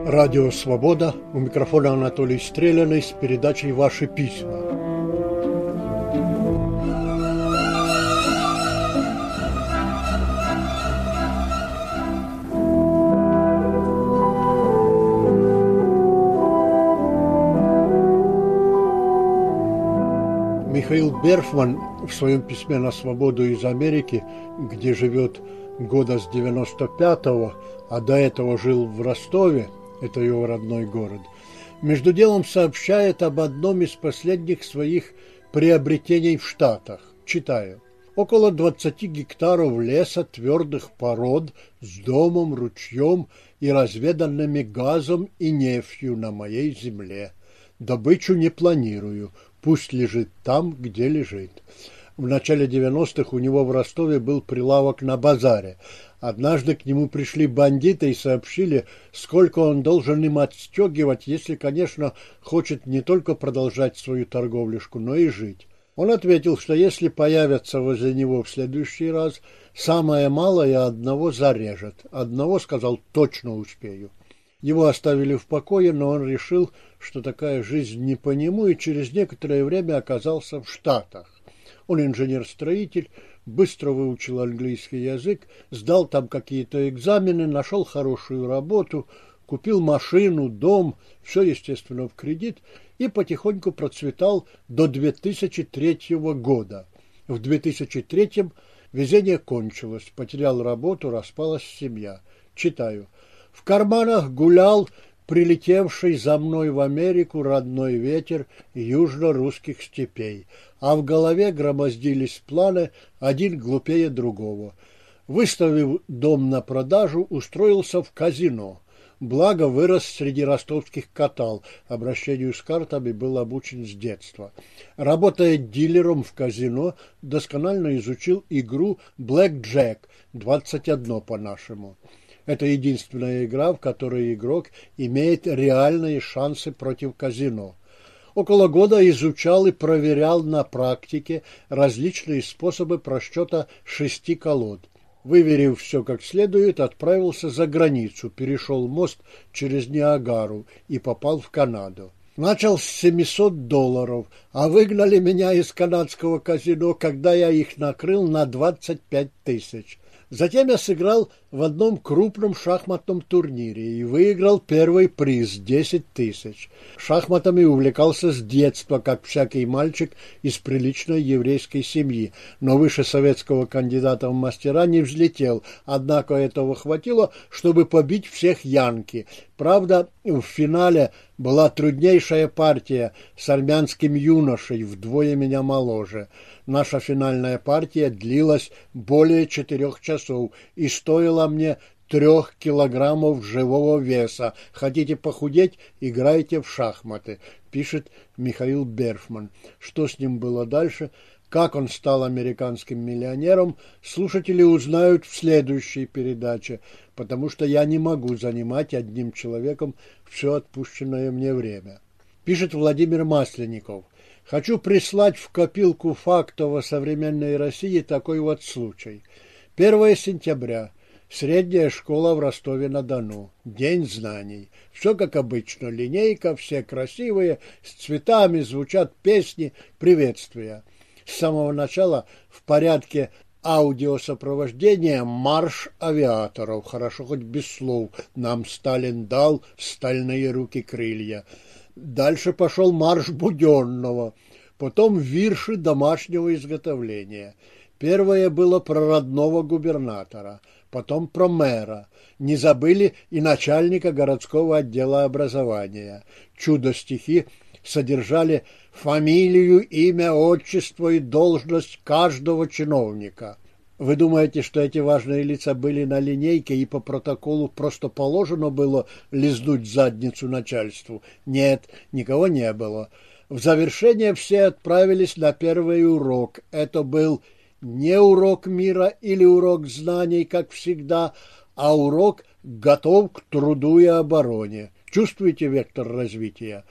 Радио «Свобода», у микрофона Анатолий Стреляный с передачей «Ваши письма». Михаил Берфман в своем письме на «Свободу» из Америки, где живет года с 95-го, а до этого жил в Ростове, это его родной город, между делом сообщает об одном из последних своих приобретений в Штатах. Читаю. Около 20 гектаров леса твердых пород с домом, ручьем и разведанными газом и нефтью на моей земле. Добычу не планирую, пусть лежит там, где лежит. В начале 90-х у него в Ростове был прилавок на базаре. Однажды к нему пришли бандиты и сообщили, сколько он должен им отстегивать, если, конечно, хочет не только продолжать свою торговлюшку, но и жить. Он ответил, что если появятся возле него в следующий раз, самое малое одного зарежет. Одного, сказал, точно успею. Его оставили в покое, но он решил, что такая жизнь не по нему, и через некоторое время оказался в Штатах. Он инженер-строитель, быстро выучил английский язык, сдал там какие-то экзамены, нашел хорошую работу, купил машину, дом, все, естественно, в кредит, и потихоньку процветал до 2003 года. В 2003 везение кончилось, потерял работу, распалась семья. Читаю. В карманах гулял прилетевший за мной в Америку родной ветер южно-русских степей, а в голове громоздились планы, один глупее другого. Выставив дом на продажу, устроился в казино. Благо, вырос среди ростовских катал, обращению с картами был обучен с детства. Работая дилером в казино, досконально изучил игру «Блэк Джек», 21 по-нашему. Это единственная игра, в которой игрок имеет реальные шансы против казино. Около года изучал и проверял на практике различные способы просчета 6 колод. Выверив все как следует, отправился за границу, перешел мост через Ниагару и попал в Канаду. Начал с $700, а выгнали меня из канадского казино, когда я их накрыл на 25 тысяч. Затем я сыграл в одном крупном шахматном турнире и выиграл первый приз – 10 тысяч. Шахматами увлекался с детства, как всякий мальчик из приличной еврейской семьи, но выше советского кандидата в мастера не взлетел, однако этого хватило, чтобы побить всех янки. Правда, в финале была труднейшая партия с армянским юношей, вдвое меня моложе. Наша финальная партия длилась более 4 часов и стоила мне 3 килограммов живого веса. Хотите похудеть? Играйте в шахматы, пишет Михаил Берфман. Что с ним было дальше? Как он стал американским миллионером, слушатели узнают в следующей передаче, потому что я не могу занимать одним человеком все отпущенное мне время. Пишет Владимир Масленников. Хочу прислать в копилку фактов о современной России такой вот случай. 1 сентября. Средняя школа в Ростове-на-Дону. День знаний. Все как обычно. Линейка, все красивые, с цветами, звучат песни, приветствия. С самого начала в порядке аудиосопровождения марш авиаторов. Хорошо хоть без слов. Нам Сталин дал стальные руки-крылья. Дальше пошел марш Буденного, потом вирши домашнего изготовления. Первое было про родного губернатора, потом про мэра. Не забыли и начальника городского отдела образования. Чудо-стихи содержали фамилию, имя, отчество и должность каждого чиновника. Вы думаете, что эти важные лица были на линейке и по протоколу просто положено было лизнуть задницу начальству? Нет, никого не было. В завершение все отправились на первый урок. Это был не урок мира или урок знаний, как всегда, а урок «Готов к труду и обороне». Чувствуете вектор развития?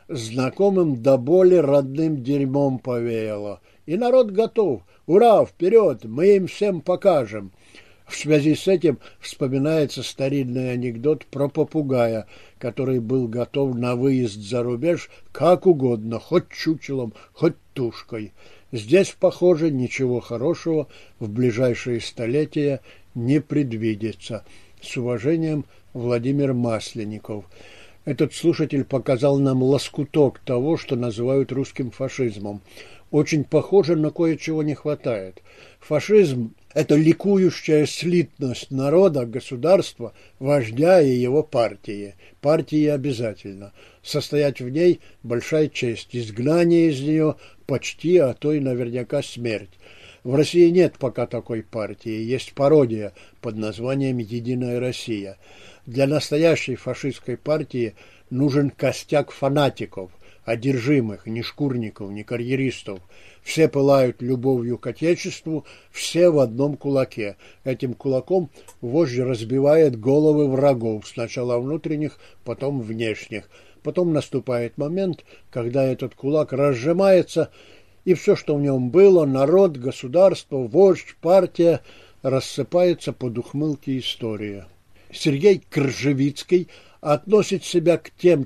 Знакомым до боли родным дерьмом повеяло. И народ готов. Ура, вперед, мы им всем покажем. В связи с этим вспоминается старинный анекдот про попугая, который был готов на выезд за рубеж как угодно, хоть чучелом, хоть тушкой. Здесь, похоже, ничего хорошего в ближайшие столетия не предвидится. С уважением, Владимир Масленников. Этот слушатель показал нам лоскуток того, что называют русским фашизмом. Очень похоже, но кое-чего не хватает. Фашизм – это ликующая слитность народа, государства, вождя и его партии. Партии обязательно. Состоять в ней – большая честь. Изгнание из нее – почти, а то и наверняка смерть. В России нет пока такой партии. Есть пародия под названием «Единая Россия». Для настоящей фашистской партии нужен костяк фанатиков, одержимых, ни шкурников, ни карьеристов. Все пылают любовью к Отечеству, все в одном кулаке. Этим кулаком вождь разбивает головы врагов, сначала внутренних, потом внешних. Потом наступает момент, когда этот кулак разжимается, и все, что в нем было, народ, государство, вождь, партия, рассыпается под ухмылки истории. Сергей Кржевицкий относит себя к тем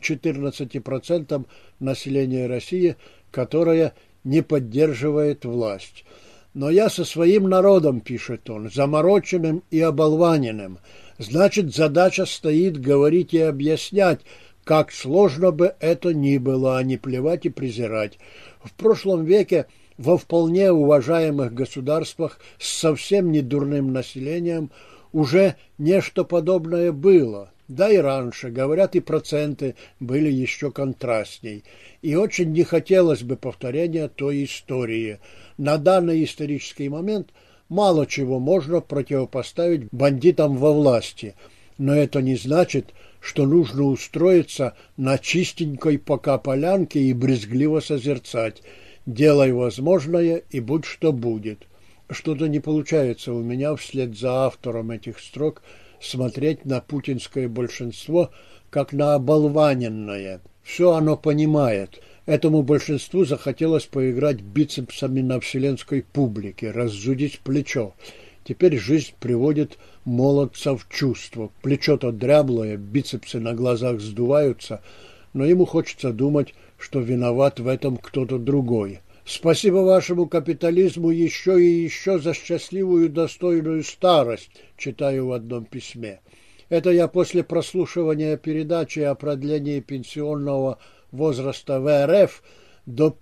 14% населения России, которое не поддерживает власть. «Но я со своим народом, — пишет он, — замороченным и оболваненным. Значит, задача стоит говорить и объяснять, как сложно бы это ни было, а не плевать и презирать. В прошлом веке во вполне уважаемых государствах с совсем недурным населением уже нечто подобное было. Да и раньше, говорят, и проценты были еще контрастней. И очень не хотелось бы повторения той истории. На данный исторический момент мало чего можно противопоставить бандитам во власти. Но это не значит, что нужно устроиться на чистенькой пока полянке и брезгливо созерцать. Делай возможное, и будь что будет. Что-то не получается у меня вслед за автором этих строк смотреть на путинское большинство как на оболваненное. Все оно понимает. Этому большинству захотелось поиграть бицепсами на вселенской публике, раззудить плечо. Теперь жизнь приводит молодца в чувство. Плечо-то дряблое, бицепсы на глазах сдуваются, но ему хочется думать, что виноват в этом кто-то другой. Спасибо вашему капитализму еще и еще за счастливую достойную старость, читаю в одном письме. Это я после прослушивания передачи о продлении пенсионного возраста в РФ до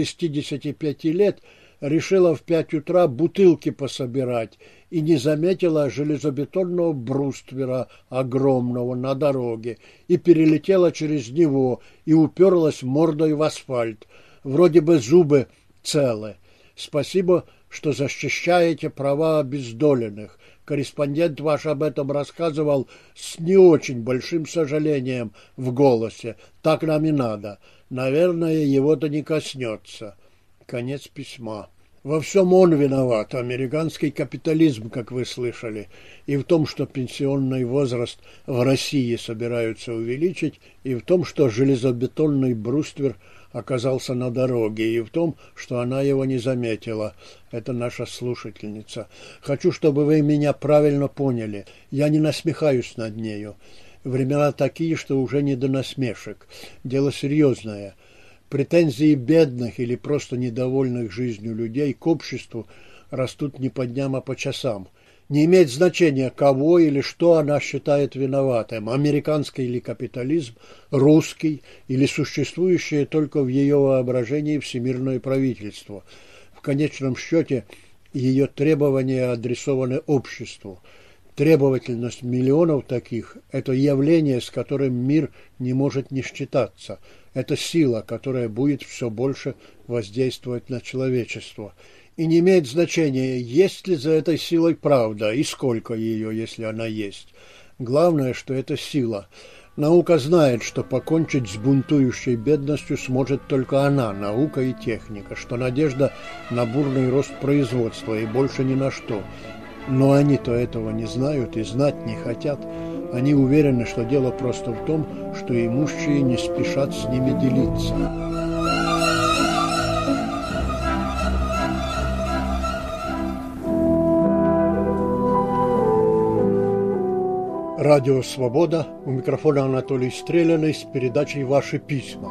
65 лет решила в 5 утра бутылки пособирать и не заметила железобетонного бруствера огромного на дороге и перелетела через него и уперлась мордой в асфальт. Вроде бы зубы целы. Спасибо, что защищаете права обездоленных. Корреспондент ваш об этом рассказывал с не очень большим сожалением в голосе. Так нам и надо. Наверное, его-то не коснется. Конец письма. Во всем он виноват, американский капитализм, как вы слышали, и в том, что пенсионный возраст в России собираются увеличить, и в том, что железобетонный бруствер оказался на дороге, и в том, что она его не заметила. Это наша слушательница. Хочу, чтобы вы меня правильно поняли. Я не насмехаюсь над нею. Времена такие, что уже не до насмешек. Дело серьезное. Претензии бедных или просто недовольных жизнью людей к обществу растут не по дням, а по часам. Не имеет значения, кого или что она считает виноватым, американский или капитализм, русский или существующее только в ее воображении всемирное правительство. В конечном счете ее требования адресованы обществу. Требовательность миллионов таких – это явление, с которым мир не может не считаться. Это сила, которая будет все больше воздействовать на человечество. И не имеет значения, есть ли за этой силой правда и сколько ее, если она есть. Главное, что это сила. Наука знает, что покончить с бунтующей бедностью сможет только она, наука и техника, что надежда на бурный рост производства и больше ни на что. Но они-то этого не знают и знать не хотят. Они уверены, что дело просто в том, что имущие не спешат с ними делиться. Радио «Свобода». У микрофона Анатолий Стреляный с передачей «Ваши письма».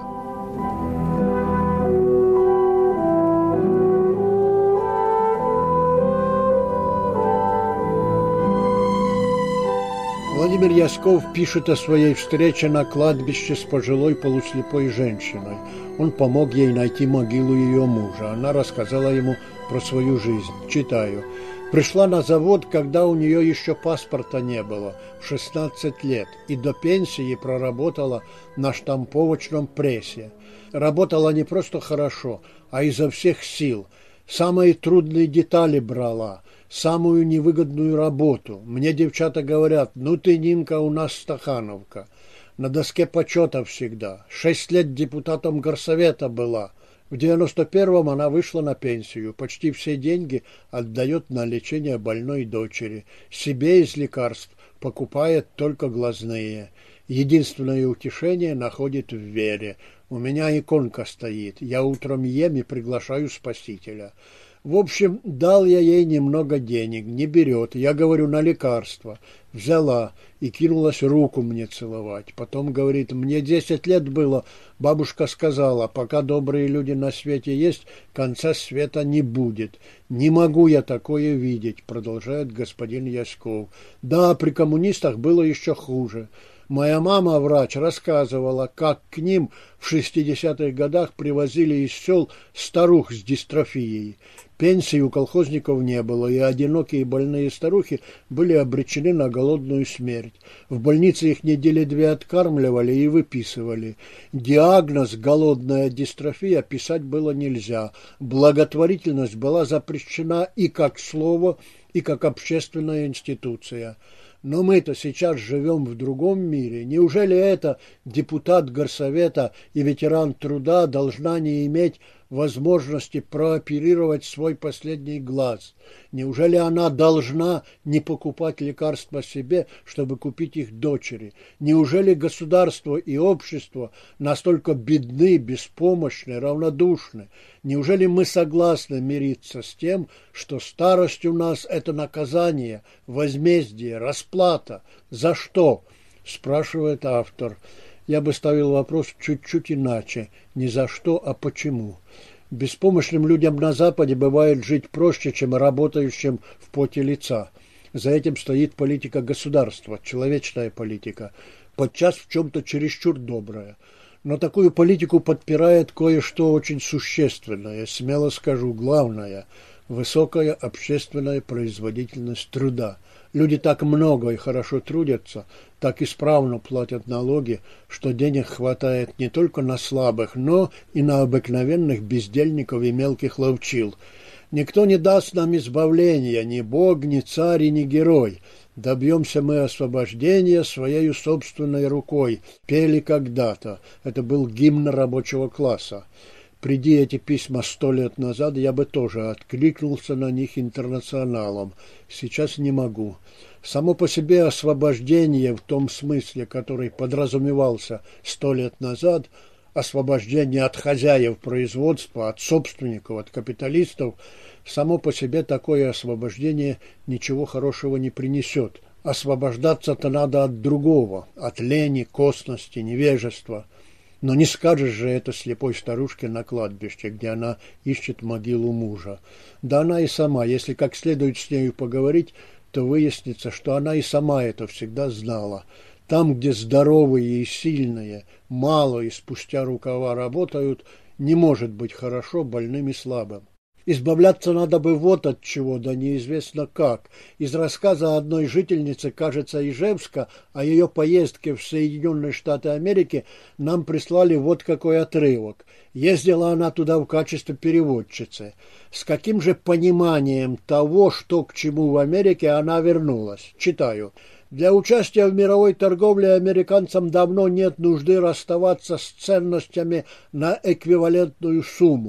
Владимир Ясков пишет о своей встрече на кладбище с пожилой полуслепой женщиной. Он помог ей найти могилу ее мужа. Она рассказала ему про свою жизнь. Читаю. Пришла на завод, когда у нее еще паспорта не было, в 16 лет, и до пенсии проработала на штамповочном прессе. Работала не просто хорошо, а изо всех сил. Самые трудные детали брала, самую невыгодную работу. Мне девчата говорят: ну ты, Нинка, у нас стахановка. На доске почета всегда. 6 лет депутатом горсовета была. В 91-м она вышла на пенсию. Почти все деньги отдает на лечение больной дочери. Себе из лекарств покупает только глазные. Единственное утешение находит в вере. У меня иконка стоит. Я утром ем и приглашаю Спасителя. В общем, дал я ей немного денег, не берет. Я говорю: на лекарства. Взяла и кинулась руку мне целовать. Потом говорит: мне 10 лет было. Бабушка сказала: пока добрые люди на свете есть, конца света не будет. Не могу я такое видеть, продолжает господин Ясков. Да, при коммунистах было еще хуже. Моя мама, врач, рассказывала, как к ним в 60-х годах привозили из сел старух с дистрофией. Пенсии у колхозников не было, и одинокие больные старухи были обречены на голодную смерть. В больнице их недели 2 откармливали и выписывали. Диагноз «голодная дистрофия» писать было нельзя. Благотворительность была запрещена и как слово, и как общественная институция. Но мы-то сейчас живем в другом мире. Неужели эта депутат горсовета и ветеран труда должна не иметь возможности прооперировать свой последний глаз? Неужели она должна не покупать лекарства себе, чтобы купить их дочери? Неужели государство и общество настолько бедны, беспомощны, равнодушны? Неужели мы согласны мириться с тем, что старость у нас – это наказание, возмездие, расплата? За что? Спрашивает автор. Я бы ставил вопрос чуть-чуть иначе. Не за что, а почему. Беспомощным людям на Западе бывает жить проще, чем работающим в поте лица. За этим стоит политика государства, человечная политика, подчас в чем-то чересчур добрая. Но такую политику подпирает кое-что очень существенное, смело скажу, главное – высокая общественная производительность труда. Люди так много и хорошо трудятся, так исправно платят налоги, что денег хватает не только на слабых, но и на обыкновенных бездельников и мелких ловчил. Никто не даст нам избавления, ни Бог, ни царь и ни герой. Добьемся мы освобождения своей собственной рукой. Пели когда-то. Это был гимн рабочего класса. Приди эти письма 100 лет назад, я бы тоже откликнулся на них интернационалом. Сейчас не могу. Само по себе освобождение в том смысле, который подразумевался 100 лет назад, освобождение от хозяев производства, от собственников, от капиталистов, само по себе такое освобождение ничего хорошего не принесет. Освобождаться-то надо от другого, от лени, косности, невежества. Но не скажешь же это слепой старушке на кладбище, где она ищет могилу мужа. Да она и сама, если как следует с нею поговорить, то выяснится, что она и сама это всегда знала. Там, где здоровые и сильные, мало и спустя рукава работают, не может быть хорошо больным и слабым. Избавляться надо бы вот от чего, да неизвестно как. Из рассказа одной жительницы, кажется, Ижевска, о ее поездке в Соединенные Штаты Америки нам прислали вот какой отрывок. Ездила она туда в качестве переводчицы. С каким же пониманием того, что к чему в Америке, она вернулась? Читаю. Для участия в мировой торговле американцам давно нет нужды расставаться с ценностями на эквивалентную сумму.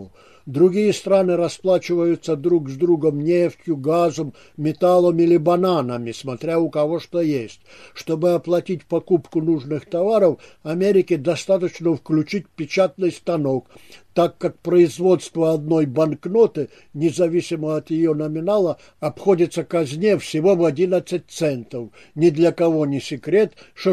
Другие страны расплачиваются друг с другом нефтью, газом, металлом или бананами, смотря у кого что есть. Чтобы оплатить покупку нужных товаров, Америке достаточно включить печатный станок, так как производство одной банкноты, независимо от ее номинала, обходится казне всего в 11 центов. Ни для кого не секрет, что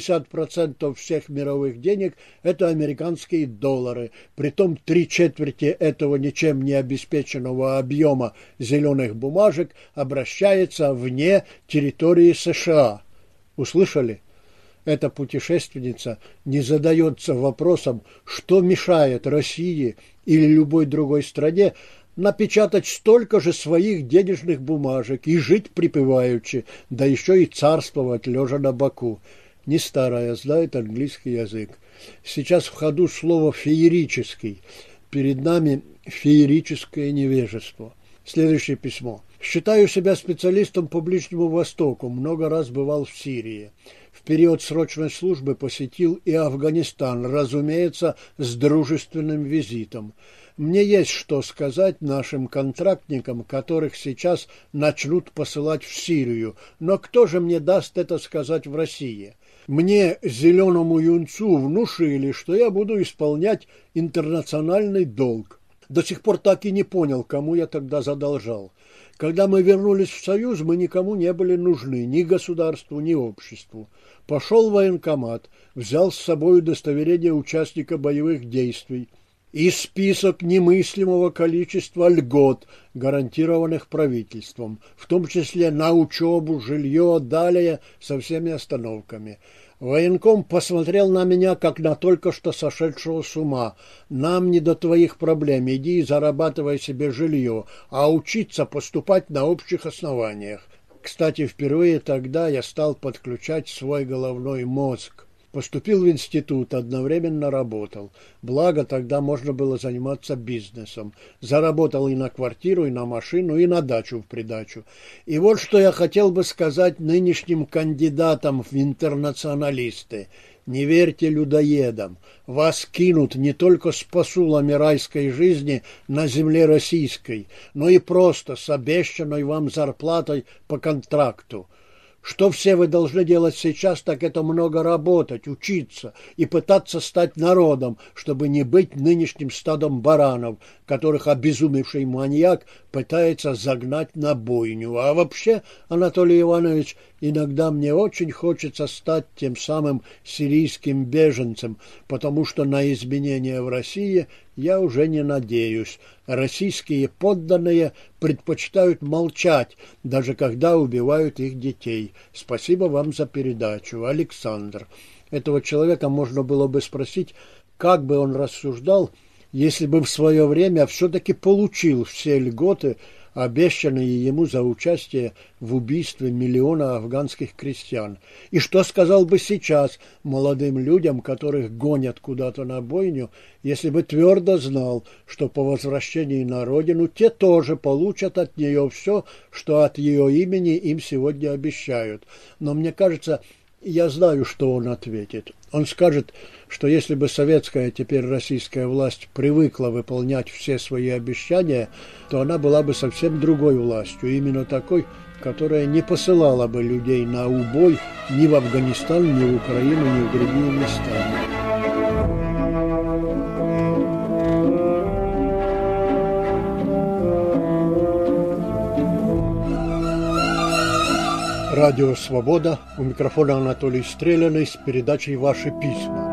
60% всех мировых денег – это американские доллары. Притом 3/4 этого ничем не обеспеченного объема зеленых бумажек обращается вне территории США. Услышали? Эта путешественница не задается вопросом, что мешает России или любой другой стране напечатать столько же своих денежных бумажек и жить припеваючи, да еще и царствовать лежа на боку. Не старая, знает английский язык. Сейчас в ходу слово «феерический». Перед нами феерическое невежество. Следующее письмо. Считаю себя специалистом по Ближнему Востоку, много раз бывал в Сирии. В период срочной службы посетил и Афганистан, разумеется, с дружественным визитом. Мне есть что сказать нашим контрактникам, которых сейчас начнут посылать в Сирию, но кто же мне даст это сказать в России? Мне, зеленому юнцу, внушили, что я буду исполнять интернациональный долг. До сих пор так и не понял, кому я тогда задолжал. Когда мы вернулись в Союз, мы никому не были нужны, ни государству, ни обществу. Пошел в военкомат, взял с собой удостоверение участника боевых действий и список немыслимого количества льгот, гарантированных правительством, в том числе на учебу, жилье, далее со всеми остановками. Военком посмотрел на меня, как на только что сошедшего с ума. «Нам не до твоих проблем, иди и зарабатывай себе жилье, а учиться поступать на общих основаниях». Кстати, впервые тогда я стал подключать свой головной мозг. Поступил в институт, одновременно работал. Благо, тогда можно было заниматься бизнесом. Заработал и на квартиру, и на машину, и на дачу в придачу. И вот что я хотел бы сказать нынешним кандидатам в интернационалисты. Не верьте людоедам. Вас кинут не только с посулами райской жизни на земле российской, но и просто с обещанной вам зарплатой по контракту. Что все вы должны делать сейчас, так это много работать, учиться и пытаться стать народом, чтобы не быть нынешним стадом баранов, которых обезумевший маньяк пытается загнать на бойню. А вообще, Анатолий Иванович, иногда мне очень хочется стать тем самым сирийским беженцем, потому что на изменения в России я уже не надеюсь. Российские подданные предпочитают молчать, даже когда убивают их детей. Спасибо вам за передачу, Александр. Этого человека можно было бы спросить, как бы он рассуждал, если бы в свое время все-таки получил все льготы, обещанные ему за участие в убийстве миллиона афганских крестьян. И что сказал бы сейчас молодым людям, которых гонят куда-то на бойню, если бы твердо знал, что по возвращении на родину те тоже получат от нее все, что от ее имени им сегодня обещают. Но мне кажется, я знаю, что он ответит. Он скажет, что если бы советская, теперь российская власть привыкла выполнять все свои обещания, то она была бы совсем другой властью, именно такой, которая не посылала бы людей на убой ни в Афганистан, ни в Украину, ни в другие места. Радио «Свобода», у микрофона Анатолий Стреляный с передачей «Ваши письма».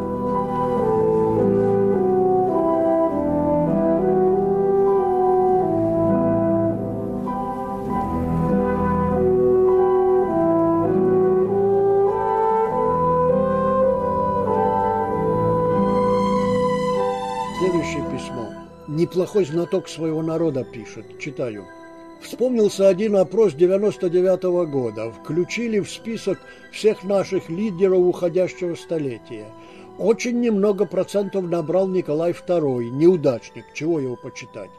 Следующее письмо. Неплохой знаток своего народа пишет, читаю. Вспомнился один опрос 99-го года. Включили в список всех наших лидеров уходящего столетия. Очень немного процентов набрал Николай II, неудачник, чего его почитать.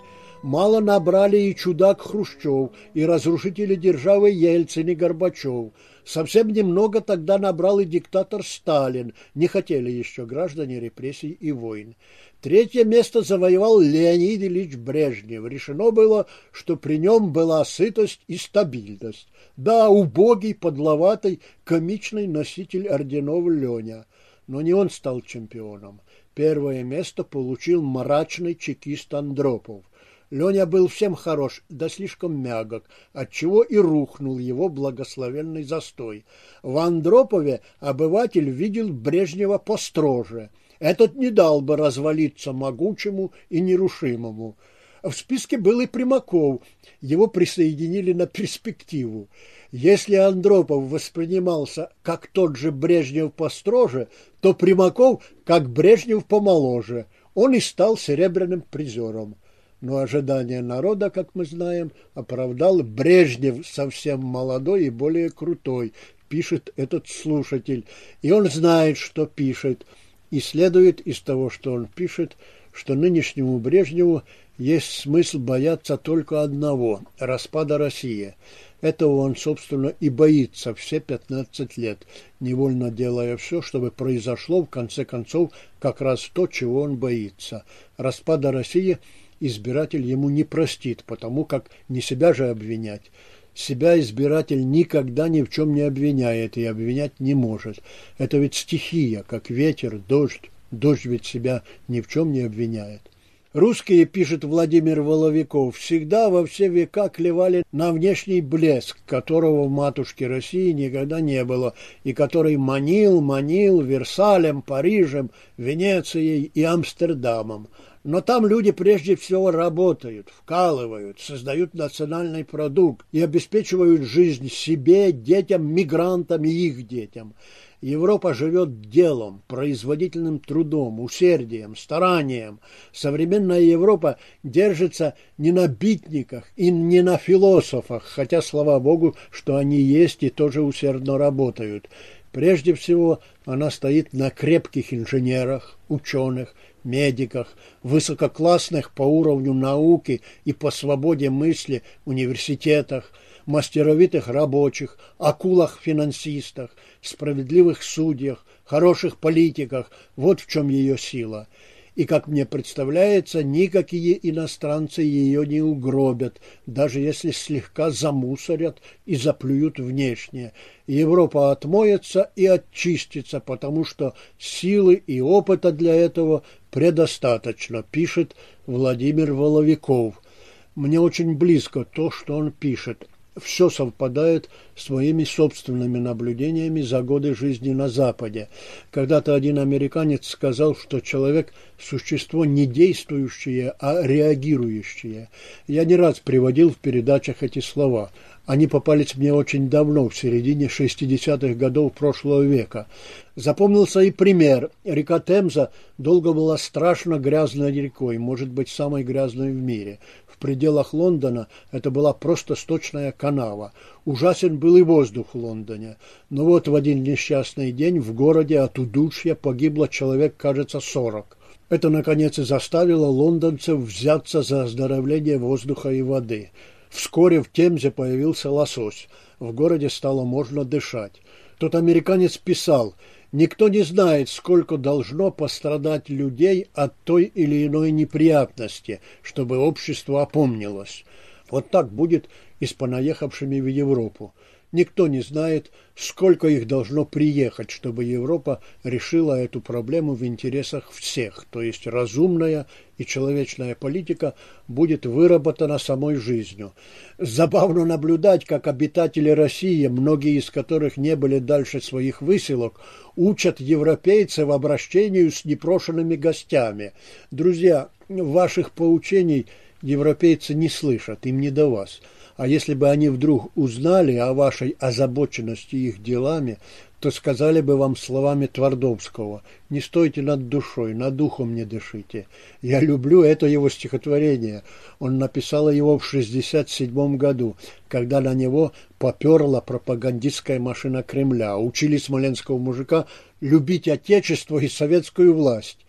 Мало набрали и чудак Хрущев, и разрушители державы Ельцин и Горбачев. Совсем немного тогда набрал и диктатор Сталин. Не хотели еще граждане репрессий и войн. Третье место завоевал Леонид Ильич Брежнев. Решено было, что при нем была сытость и стабильность. Да, убогий, подловатый, комичный носитель орденов Леня. Но не он стал чемпионом. Первое место получил мрачный чекист Андропов. Леня был всем хорош, да слишком мягок, отчего и рухнул его благословенный застой. В Андропове обыватель видел Брежнева построже. Этот не дал бы развалиться могучему и нерушимому. В списке был и Примаков, его присоединили на перспективу. Если Андропов воспринимался как тот же Брежнев построже, то Примаков как Брежнев помоложе. Он и стал серебряным призером. Но ожидания народа, как мы знаем, оправдал Брежнев совсем молодой и более крутой, пишет этот слушатель. И он знает, что пишет. И следует из того, что он пишет, что нынешнему Брежневу есть смысл бояться только одного – распада России. Этого он, собственно, и боится все 15 лет, невольно делая все, чтобы произошло, в конце концов, как раз то, чего он боится. Распада России избиратель ему не простит, потому как не себя же обвинять. Себя избиратель никогда ни в чем не обвиняет и обвинять не может. Это ведь стихия, как ветер, дождь. Дождь ведь себя ни в чем не обвиняет. Русские, пишет Владимир Воловиков, всегда во все века клевали на внешний блеск, которого в матушке России никогда не было, и который манил Версалем, Парижем, Венецией и Амстердамом. Но там люди прежде всего работают, вкалывают, создают национальный продукт и обеспечивают жизнь себе, детям, мигрантам и их детям. Европа живет делом, производительным трудом, усердием, старанием. Современная Европа держится не на битниках и не на философах, хотя, слава Богу, что они есть и тоже усердно работают. Прежде всего, она стоит на крепких инженерах, ученых, медиках, высококлассных по уровню науки и по свободе мысли университетах, мастеровитых рабочих, акулах-финансистах, справедливых судьях, хороших политиках. Вот в чем ее сила. И, как мне представляется, никакие иностранцы ее не угробят, даже если слегка замусорят и заплюют внешне. Европа отмоется и очистится, потому что силы и опыта для этого предостаточно, пишет Владимир Воловиков. Мне очень близко то, что он пишет. Все совпадает с моими собственными наблюдениями за годы жизни на Западе. Когда-то один американец сказал, что человек – существо не действующее, а реагирующее. Я не раз приводил в передачах эти слова. Они попались мне очень давно, в середине 60-х годов прошлого века. Запомнился и пример. Река Темза долго была страшно грязной рекой, может быть, самой грязной в мире. В пределах Лондона это была просто сточная канава. Ужасен был и воздух в Лондоне. Но вот в один несчастный день в городе от удушья погибло человек, кажется, 40. Это, наконец, и заставило лондонцев взяться за оздоровление воздуха и воды. Вскоре в Темзе появился лосось. В городе стало можно дышать. Тот американец писал: «Никто не знает, сколько должно пострадать людей от той или иной неприятности, чтобы общество опомнилось». Вот так будет и с понаехавшими в Европу. Никто не знает, сколько их должно приехать, чтобы Европа решила эту проблему в интересах всех, то есть разумная и человечная политика будет выработана самой жизнью. Забавно наблюдать, как обитатели России, многие из которых не были дальше своих выселок, учат европейцев обращению с непрошенными гостями. Друзья, ваших поучений европейцы не слышат, им не до вас. А если бы они вдруг узнали о вашей озабоченности их делами, то сказали бы вам словами Твардовского: «Не стойте над душой, над духом не дышите». Я люблю это его стихотворение. Он написал его в 1967 году, когда на него поперла пропагандистская машина Кремля. Учили смоленского мужика любить отечество и советскую власть.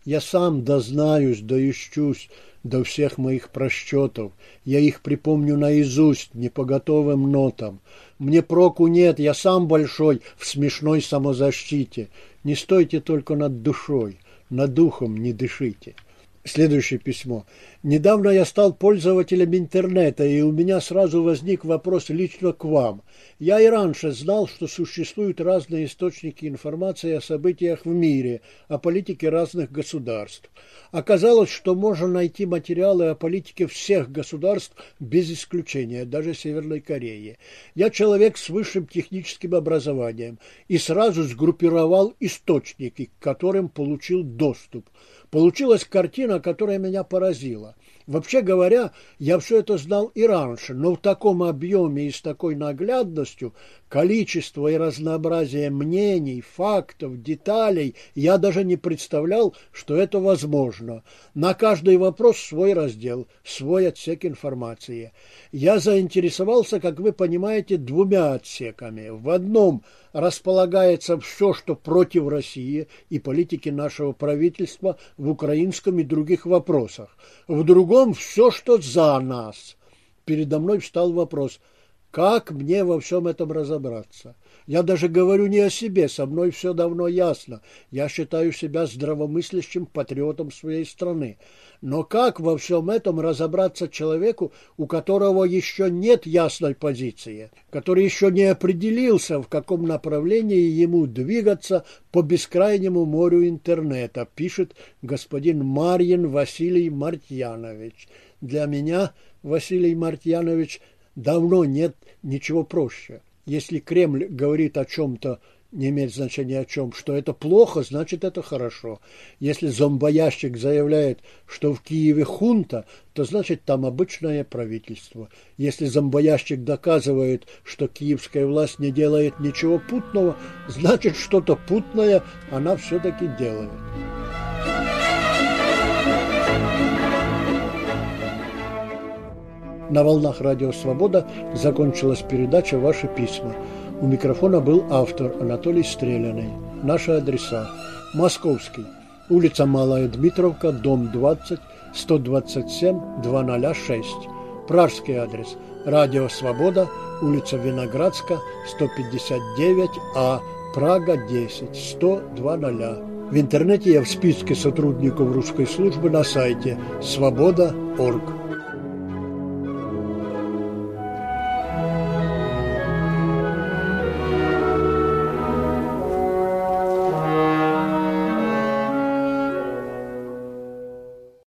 Я сам дознаюсь, доищусь до всех моих просчетов. Я их припомню наизусть, не по готовым нотам. Мне проку нет, я сам большой в смешной самозащите. Не стойте только над душой, над духом не дышите. Следующее письмо. Недавно я стал пользователем интернета, и у меня сразу возник вопрос лично к вам. Я и раньше знал, что существуют разные источники информации о событиях в мире, о политике разных государств. Оказалось, что можно найти материалы о политике всех государств без исключения, даже Северной Кореи. Я человек с высшим техническим образованием и сразу сгруппировал источники, к которым получил доступ. Получилась картина, которая меня поразила. Вообще говоря, я все это знал и раньше, но в таком объеме и с такой наглядностью, количество и разнообразие мнений, фактов, деталей, я даже не представлял, что это возможно. На каждый вопрос свой раздел, свой отсек информации. Я заинтересовался, как вы понимаете, двумя отсеками. В одном располагается все, что против России и политики нашего правительства в украинском и других вопросах. В другом все, что за нас. Передо мной встал вопрос, как мне во всем этом разобраться? Я даже говорю не о себе, со мной все давно ясно. Я считаю себя здравомыслящим патриотом своей страны. Но как во всем этом разобраться человеку, у которого еще нет ясной позиции, который еще не определился, в каком направлении ему двигаться по бескрайнему морю интернета, пишет господин Марьин Василий Мартьянович. Для меня, Василий Мартьянович, давно нет ничего проще. Если Кремль говорит о чем-то, не имеет значения о чем, что это плохо, значит это хорошо. Если зомбоящик заявляет, что в Киеве хунта, то значит там обычное правительство. Если зомбоящик доказывает, что киевская власть не делает ничего путного, значит что-то путное она все-таки делает. На волнах Радио Свобода закончилась передача «Ваши письма». У микрофона был автор Анатолий Стреляный. Наши адреса: Московский, улица Малая Дмитровка, дом 20, 127-206. Пражский адрес: Радио Свобода, улица Виноградска, 159А, Прага 10, 100-00. В интернете я в списке сотрудников русской службы на сайте svoboda.org.